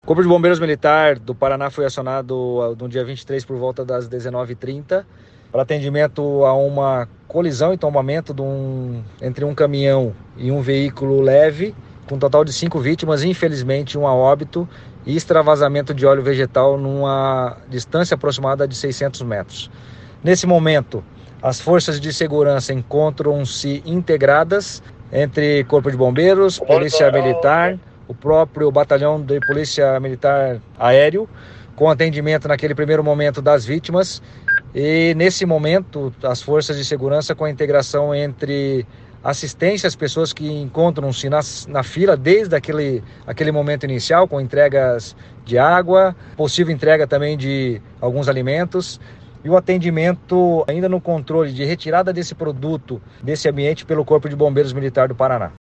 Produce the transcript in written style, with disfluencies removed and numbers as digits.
Corpo de Bombeiros Militar do Paraná foi acionado no dia 23 por volta das 19h30 para atendimento a uma colisão e tombamento entre um caminhão e um veículo leve, com um total de 5 vítimas, infelizmente um a óbito, e extravasamento de óleo vegetal numa distância aproximada de 600 metros. Nesse momento, as forças de segurança encontram-se integradas entre Corpo de Bombeiros, Polícia Militar, o próprio Batalhão de Polícia Militar Aéreo, com atendimento naquele primeiro momento das vítimas, e nesse momento as forças de segurança com a integração entre assistência às pessoas que encontram-se na fila desde aquele momento inicial, com entregas de água, possível entrega também de alguns alimentos, e o atendimento ainda no controle de retirada desse produto desse ambiente pelo Corpo de Bombeiros Militar do Paraná.